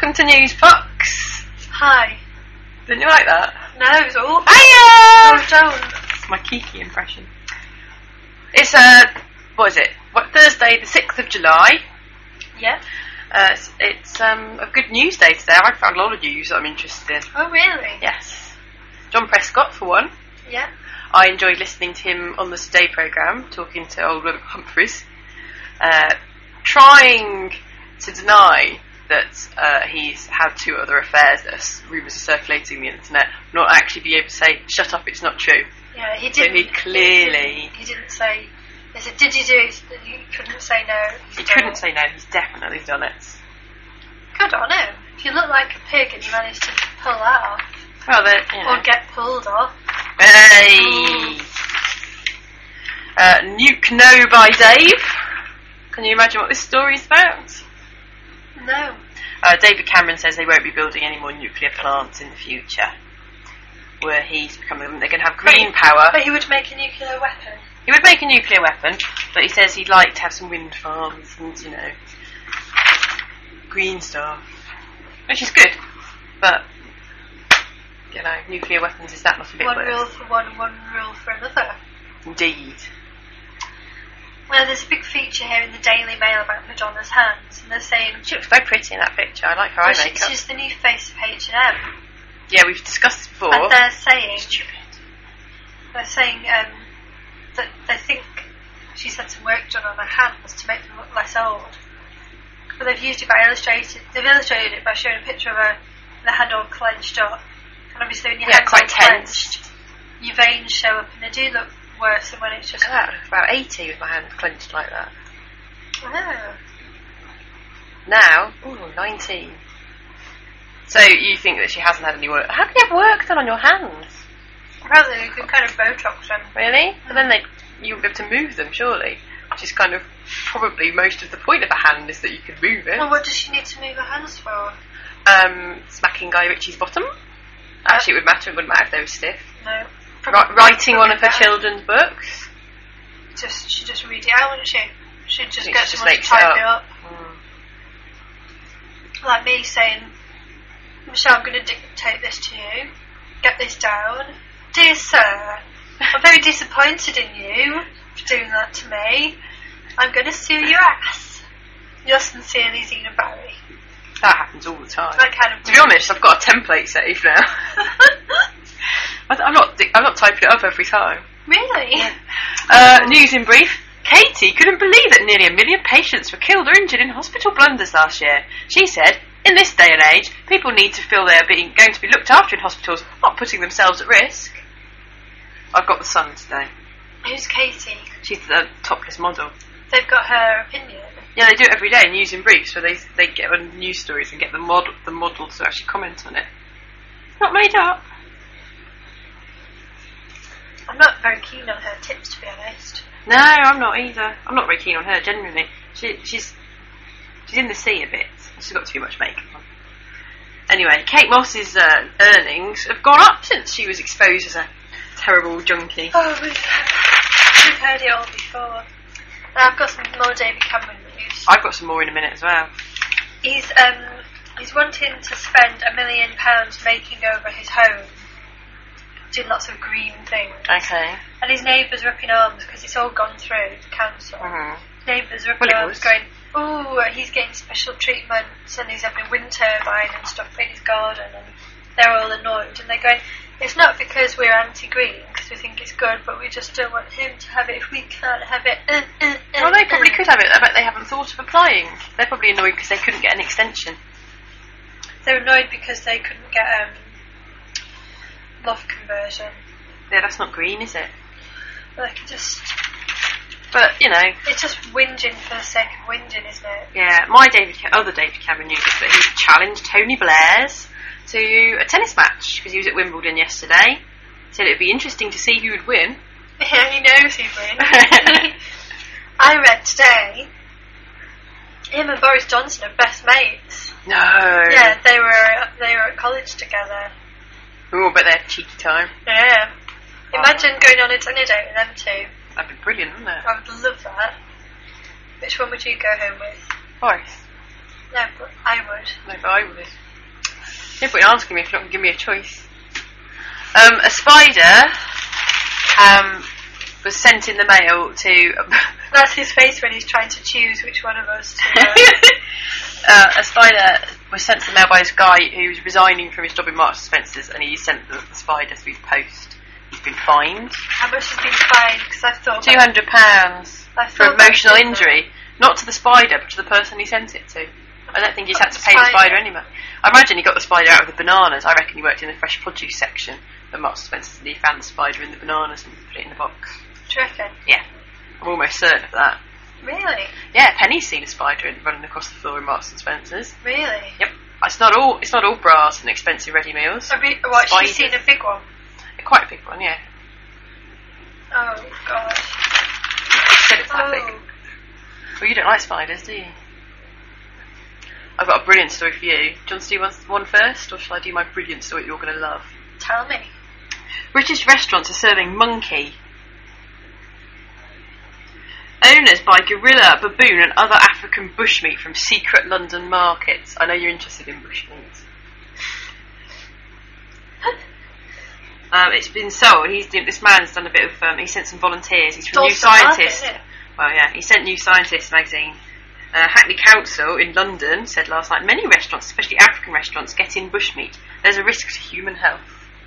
welcome to News Pucks. Hi. Didn't you like that? No, it was awful. Hiya! No, don't. It's my Kiki impression. It's Thursday the 6th of July. Yeah. It's a good news day today. I found a lot of news that I'm interested in. Oh, really? Yes. John Prescott, for one. Yeah. I enjoyed listening to him on the Today programme, talking to old William Humphreys, trying to deny that he's had two other affairs that rumours are circulating the internet, not actually be able to say, shut up, it's not true. Yeah, he didn't. So he clearly... He didn't say... He said, did you do it? He couldn't say no. He couldn't say no, he's definitely done it. Good on him. If you look like a pig and you managed to pull that off. Well, Or get pulled off. Hey! Nuke No by Dave. Can you imagine what this story is about? No. David Cameron says they won't be building any more nuclear plants in the future. Where he's becoming, they're going to have green power. But he would make a nuclear weapon. He would make a nuclear weapon, but he says he'd like to have some wind farms and, green stuff. Which is good, but, nuclear weapons, is that not a bit One worse? rule for one rule for another. Indeed. Well, there's a big feature here in the Daily Mail about Madonna's hands, and they're saying... She looks very pretty in that picture. I like her eye makeup. She's the new face of H&M. Yeah, we've discussed this before. And they're saying... Stupid. They're saying that they think she's had some work done on her hands to make them look less old. But they've used it they've illustrated it by showing a picture of her with her hand all clenched up. And obviously when your hand's quite all tense. clenched, your veins show up and they do look worse than when it's just... About 80 with my hand clenched like that. Oh. Now, 19. So you think that she hasn't had any work? How can you have work done on your hands? Apparently you can kind of Botox them. Really? But then you won't be able to move them, surely. Which is kind of probably most of the point of a hand is that you can move it. Well, what does she need to move her hands for? Smacking Guy Ritchie's bottom. Actually, it would matter. It wouldn't matter if they were stiff. No. Writing one of her children's books. She'd just read it out, wouldn't she? She'd just get someone to makes type it up. Mm. Like me saying, Michelle, I'm going to dictate this to you. Get this down. Dear sir, I'm very disappointed in you for doing that to me. I'm going to sue your ass. Yours sincerely, Zena Barry. That happens all the time. To be honest, I've got a template saved now. I'm not typing it up every time. Really? Yeah. News in brief. Katie couldn't believe that nearly 1 million patients were killed or injured in hospital blunders last year. She said, in this day and age, people need to feel they're going to be looked after in hospitals, not putting themselves at risk. I've got the Sun today. Who's Katie? She's the topless model. They've got her opinion. Yeah, they do it every day in News in Brief, so they get on news stories and get the model to actually comment on it. It's not made up. I'm not very keen on her tips, to be honest. No, I'm not either. I'm not very keen on her, genuinely. She's in the sea a bit. She's got too much makeup on. Anyway, Kate Moss's earnings have gone up since she was exposed as a terrible junkie. Oh, we've heard it all before. I've got some more David Cameron news. I've got some more in a minute as well. He's wanting to spend £1 million making over his home, doing lots of green things. Okay. And his neighbours are up in arms because it's all gone through the council. Mm-hmm. Neighbours are up in arms going, oh, he's getting special treatments and he's having a wind turbine and stuff in his garden, and they're all annoyed and they're going, it's not because we're anti-green, because we think it's good, but we just don't want him to have it if we can't have it. Well, they probably could have it. I bet they haven't thought of applying. They're probably annoyed because they couldn't get an extension. They're annoyed because they couldn't get loft conversion. Yeah, that's not green, is it? Well, they can just... But, it's just whinging for the sake of whinging, isn't it? Yeah, my other David Cameron news is that he challenged Tony Blair's to a tennis match, because he was at Wimbledon yesterday. Said it would be interesting to see who would win. Yeah, he knows he'd win. I read today, him and Boris Johnson are best mates. No. Yeah, they were at college together. Oh, but they're cheeky time. Yeah. Imagine going on a dinner date with them two. That'd be brilliant, wouldn't it? I would love that. Which one would you go home with? Boris. No, but I would. No, but I would. No point asking me if you're not going to give me a choice. A spider was sent in the mail to... That's his face when he's trying to choose which one of us to... a spider was sent to the mail by this guy who was resigning from his job in Marks and Spencer's, and he sent the spider through the post. He's been fined. How much has been fined? Because I've thought... £200 for emotional injury. Not to the spider, but to the person he sent it to. I don't think he's had to pay the spider anymore. I imagine he got the spider out of the bananas. I reckon he worked in the fresh produce section at Marks and Spencer's, and he found the spider in the bananas and put it in the box. Do you reckon? Yeah. I'm almost certain of that. Really? Yeah, Penny's seen a spider running across the floor in Marks and Spencer's. Really? Yep. It's not all bras and expensive ready meals. What, she's seen a big one? Quite a big one, yeah. Oh, God. Said it's that big. Well, you don't like spiders, do you? I've got a brilliant story for you. Do you want to do one first, or shall I do my brilliant story that you're going to love? Tell me. British restaurants are serving monkey. Owners buy gorilla, baboon and other African bushmeat from secret London markets. I know you're interested in bushmeat. It's been sold. This man's done a bit of... he sent some volunteers. He's from New Scientist. Well, yeah, he sent New Scientist magazine. Hackney Council in London said last night, many restaurants, especially African restaurants, get in bushmeat. There's a risk to human health.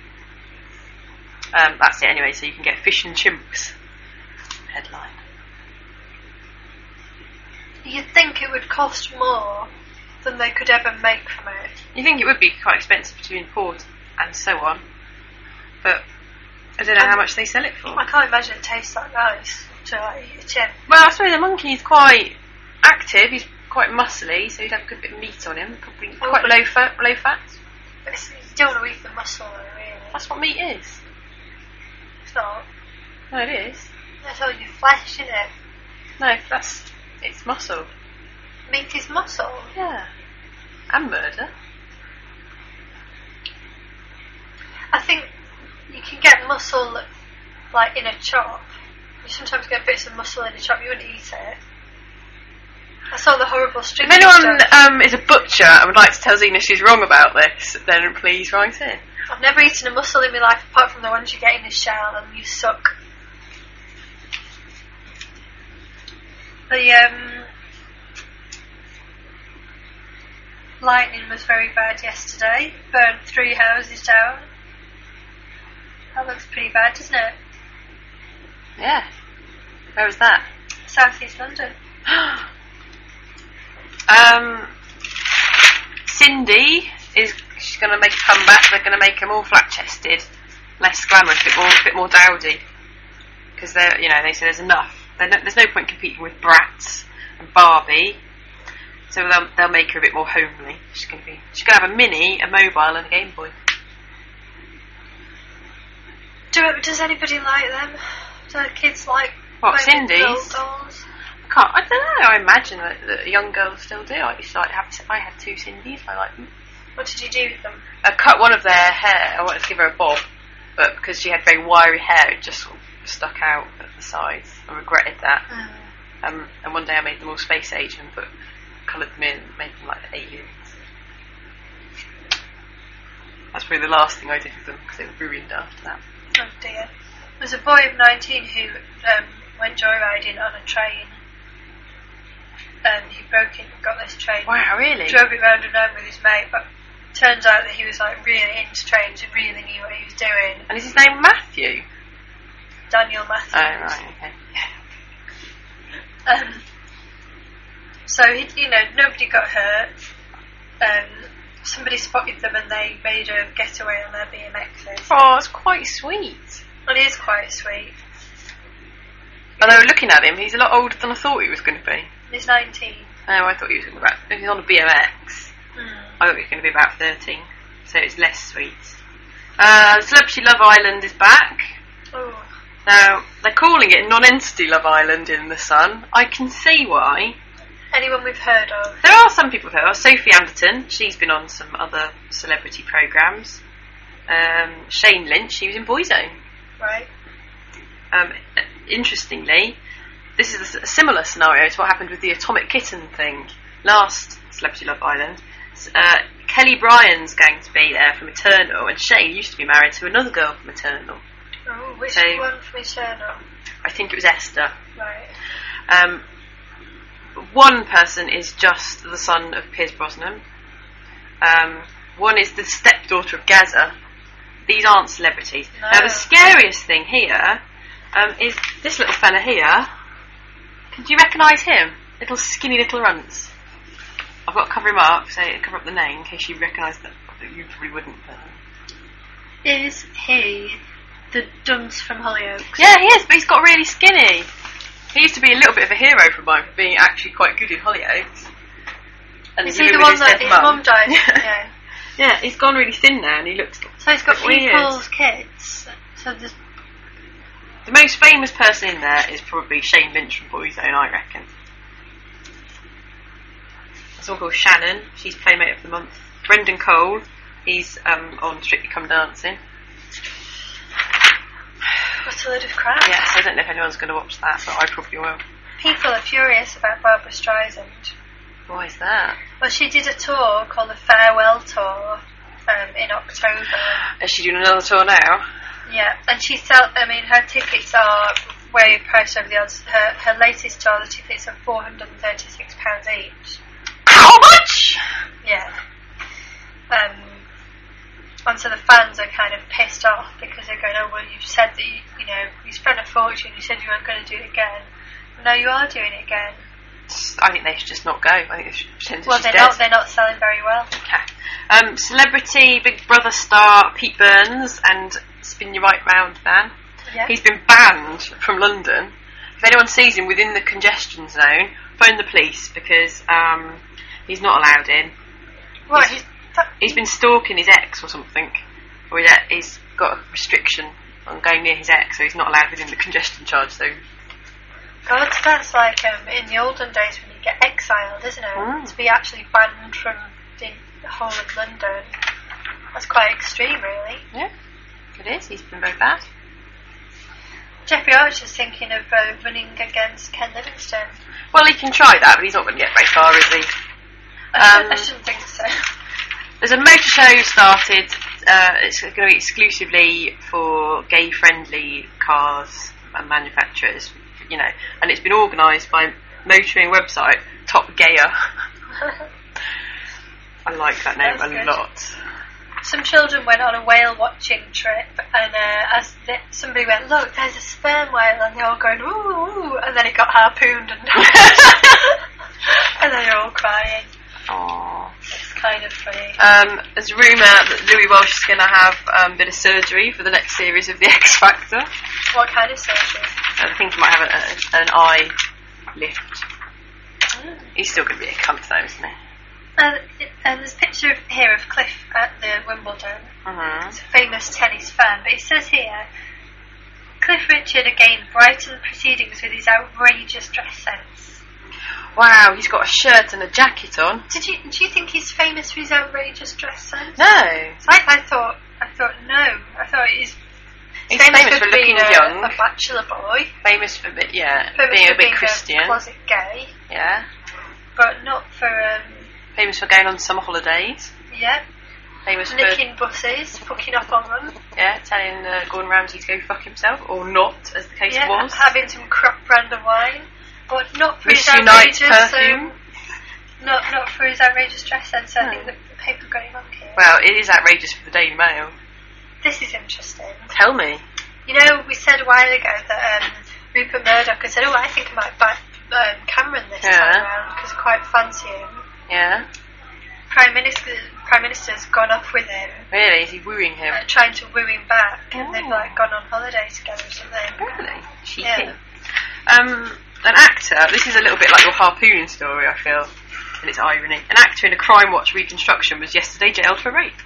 That's it anyway, so you can get fish and chimps. Headline. You'd think it would cost more than they could ever make from it. You think it would be quite expensive to import and so on, but I don't know how much they sell it for. I can't imagine it tastes that nice to eat a chimp. Well, I suppose the monkey's quite active, he's quite muscly, so he'd have a good bit of meat on him, probably quite low fat. But you don't want to eat the muscle though, really. That's what meat is. It's not. No, it is. That's all your flesh, isn't it? No, it's muscle. Meat is muscle? Yeah. And murder. I think you can get muscle, like, in a chop. You sometimes get bits of muscle in a chop, you wouldn't eat it. I saw the horrible string. If anyone is a butcher and would like to tell Zena she's wrong about this, then please write in. I've never eaten a mussel in my life apart from the ones you get in a shell and you suck. The lightning was very bad yesterday. Burned 3 houses down. That looks pretty bad, doesn't it? Yeah. Where was that? South East London. Cindy she's going to make a comeback. They're going to make her more flat-chested, less glamorous, a bit more dowdy, because they say there's enough. There's no point competing with Bratz and Barbie, so they'll make her a bit more homely. She's going to have a Mini, a mobile, and a Game Boy. Does anybody like them? Do the kids like Cindy's? Dolls? I don't know. I imagine that young girls still do. I had 2 Cindy's. I like them. What did you do with them? I cut one of their hair. I wanted to give her a bob, but because she had very wiry hair, it just sort of stuck out at the sides. I regretted that. And one day I made them all space age and coloured them in, made them like aliens. That's probably the last thing I did with them because they were ruined after that. Oh dear. There's a boy of 19 who went joyriding on a train. And he broke it and got this train. Wow, really? Drove it round and round with his mate, but turns out that he was like really into trains and really knew what he was doing. And is his name Matthew? Daniel Matthews. Oh, right, okay. So nobody got hurt. Somebody spotted them and they made a getaway on their BMXs. Oh, it's quite sweet. Well, it is quite sweet. And they were looking at him. He's a lot older than I thought he was going to be. He's 19. Oh, I thought he was he's on a BMX. I thought he was going to be about 13, so it's less sweet. Celebrity Love Island is back. Oh. Now, they're calling it Non-Entity Love Island in The Sun. I can see why. Anyone we've heard of? There are some people who've heard of. Sophie Anderton, she's been on some other celebrity programmes. Shane Lynch, she was in Boyzone. Right. Interestingly, this is a similar scenario to what happened with the Atomic Kitten thing. Last Celebrity Love Island, Kelly Bryan's going to be there from Eternal, and Shane used to be married to another girl from Eternal. Oh, which one from Eternal? I think it was Esther. Right. One person is just the son of Pierce Brosnan. One is the stepdaughter of Gaza. These aren't celebrities. No. Now, the scariest thing here is this little fella here. Do you recognise him? Little skinny little runts. I've got to cover him up, so cover up the name in case you recognise that. You probably wouldn't. Is he the dunce from Hollyoaks? Yeah, he is, but he's got really skinny. He used to be a little bit of a hero for mine for being actually quite good in Hollyoaks. And is he the one that his mum died? Yeah. Yeah, he's gone really thin now, and he looks. So he's got weird. people's kids. So there's. The most famous person in there is probably Shane Lynch from Boyzone, I reckon. There's one called Shannon. She's Playmate of the Month. Brendan Cole. He's on Strictly Come Dancing. What a load of crap. Yes, I don't know if anyone's going to watch that, but I probably will. People are furious about Barbara Streisand. Why is that? Well, she did a tour called the Farewell Tour in October. Is she doing another tour now? Yeah, and her tickets are way priced over the odds. Her latest tour, the tickets are £436 each. How much? Yeah. And so the fans are kind of pissed off because they're going, oh, well, you've said that, you spent a fortune, you said you weren't going to do it again. No, you are doing it again. I think they should just not go. I think they should pretend that well, she's dead. They're not selling very well. Okay. Celebrity Big Brother star Pete Burns and Spin Your Right Round man. Yeah. He's been banned from London. If anyone sees him within the congestion zone, phone the police because he's not allowed in. Right. He's been stalking his ex or something. Or he's got a restriction on going near his ex, so he's not allowed within the congestion charge zone. God, that's like in the olden days when you get exiled, isn't it? Mm. To be actually banned from the whole of London. That's quite extreme, really. Yeah, it is. He's been very bad. Jeffrey Archer's thinking of running against Ken Livingstone. Well, he can try that, but he's not going to get very far, is he? I shouldn't think so. There's a motor show started. It's going to be exclusively for gay-friendly cars and manufacturers, and it's been organised by motoring website Top Gayer. I like that name a lot. Some children went on a whale watching trip, and somebody went, look, there's a sperm whale, and they're all going, ooh, ooh, and then it got harpooned and died. And then they're all crying. Aww. It's kind of funny. There's a rumour that Louis Walsh is going to have a bit of surgery for the next series of The X Factor. What kind of surgery? I think he might have an eye lift. He's still going to be a cunt though, isn't he? And there's a picture here of Cliff at the Wimbledon. Mm-hmm. He's a famous tennis fan, but it says here, Cliff Richard again brightened proceedings with his outrageous dress sense. Wow, he's got a shirt and a jacket on. Do you think he's famous for his outrageous dress sense? No. I thought no. I thought he's famous for looking being young. a bachelor boy. Famous for being Famous a bit Christian. A closet gay. Yeah. But not for famous for going on summer holidays. Yeah. Famous nicking buses, fucking up on them. Yeah, telling Gordon Ramsay to go fuck himself, or not, as the case was. Having some crap brand of wine. But not for his outrageous perfume. Not for his outrageous dress sense. I think the paper got it wrong here. Well, it is outrageous for the Daily Mail. This is interesting. Tell me. We said a while ago that Rupert Murdoch had said, oh, I think I might back Cameron this time around because I quite fancy him. Yeah. Prime Minister's gone off with him. Really? Is he wooing him? Trying to woo him back, and they've gone on holiday together or something. Really? Cheeky. Yeah. An actor, this is a little bit like your harpooning story, I feel, in its irony. An actor in a Crime Watch reconstruction was yesterday jailed for rape.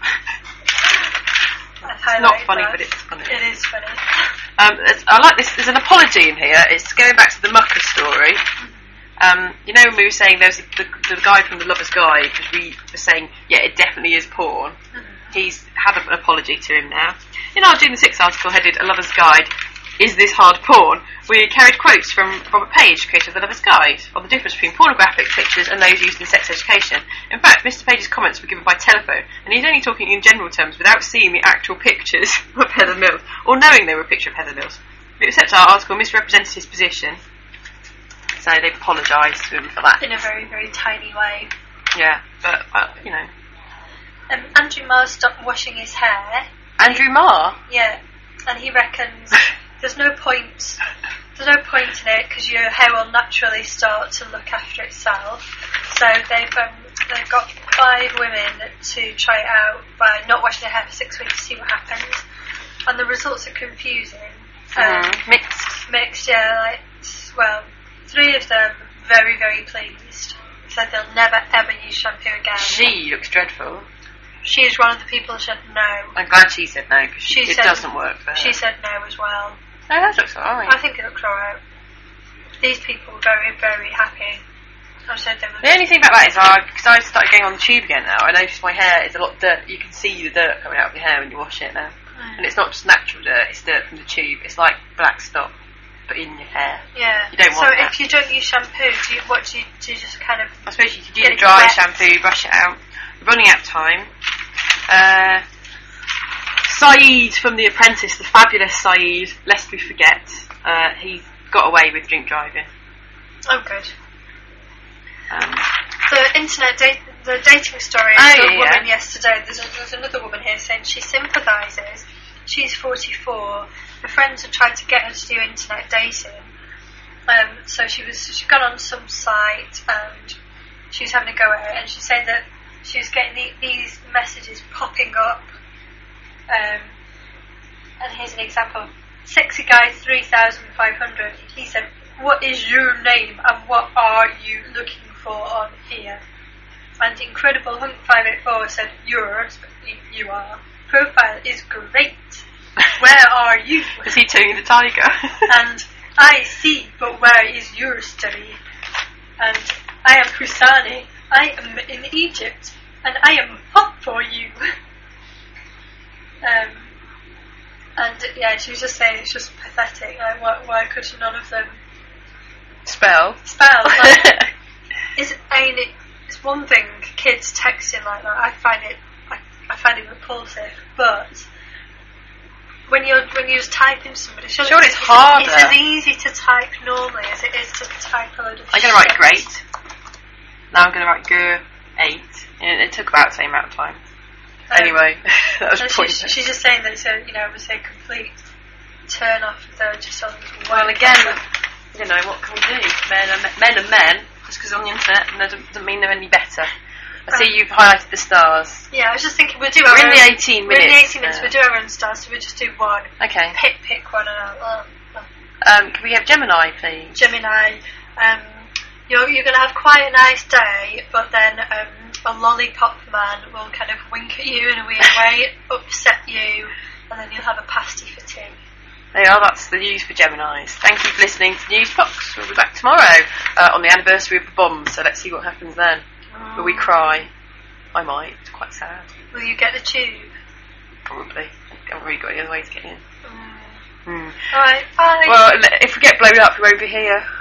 It's not funny, but it's funny. It is funny. I like this. There's an apology in here. It's going back to the Mucker story. When we were saying there's the guy from The Lover's Guide, because we were saying, yeah, it definitely is porn. He's had an apology to him now. Doing the 6 article headed A Lover's Guide Is This Hard Porn? We carried quotes from Robert Page, creator of The Lover's Guide, on the difference between pornographic pictures and those used in sex education. In fact, Mr. Page's comments were given by telephone, and he's only talking in general terms without seeing the actual pictures of Heather Mills, or knowing they were a picture of Heather Mills. But except our article misrepresented his position, so they apologised to him for that. In a very, very tiny way. Yeah, but, you know. Andrew Marr stopped washing his hair. Andrew Marr? Yeah, and he reckons there's no point in it because your hair will naturally start to look after itself. So they've got 5 women to try it out by not washing their hair for 6 weeks to see what happens, and the results are confusing. Mixed, yeah. 3 of them very, very pleased. Said they'll never ever use shampoo again. She looks dreadful. She is one of the people who said no. I'm glad she said no because it doesn't work for her. She said no as well. No, that looks alright. I think it looks alright. These people were very, very happy. I said they were. The only thing about that is, because I started going on the tube again now, I noticed my hair is a lot dirt. You can see the dirt coming out of your hair when you wash it now. And it's not just natural dirt, it's dirt from the tube. It's like black stock, but in your hair. Yeah. You don't want that. So if you don't use shampoo, do you just kind of... I suppose you could use a dry shampoo, brush it out. We're running out of time. Saeed from The Apprentice, the fabulous Saeed, lest we forget, he got away with drink driving. Oh, good. The dating story of the woman yesterday, there's another woman here saying she sympathises. She's 44. Her friends had tried to get her to do internet dating. So she'd gone on some site and she was having a go at it, and she said that she was getting these messages popping up. And here's an example. Sexy guy 3,500. He said, "What is your name and what are you looking for on here?" And Incredible Hunk 584 said, "Yours, you are. Profile is great. Where are you?" Is he Tony the Tiger? And "I see, but where is your study?" And "I am Kusani. I am in Egypt, and I am hot for you." And yeah, she was just saying it's just pathetic. Like, why could none of them spell? Like, it's one thing kids texting like that. I find it repulsive. But when you're just typing somebody, sure it's harder. It's as easy to type normally as it is to type a load of. I'm going to write great. Now I'm going to write G8. It took about the same amount of time. Anyway, that was pointless. She's just saying that it's a complete turn off. They're just on. Well, again, what can we do? Men are men. Just because on the internet, doesn't mean they're any better. I see you've highlighted the stars. Yeah, I was just thinking we're in the 18 minutes. We're in the 18 minutes. We'll do our own stars, so we'll just do one. Okay. Pick one and can we have Gemini, please? Gemini. You're going to have quite a nice day, but then a lollipop man will kind of wink at you in a weird way, upset you, and then you'll have a pasty for tea. There you are, that's the news for Geminis. Thank you for listening to Newsbox. We'll be back tomorrow on the anniversary of the bomb, so let's see what happens then. Will we cry? I might. It's quite sad. Will you get the tube? Probably. I haven't really got any other way to get in. Alright, bye. Well, if we get blown up, we won't be here.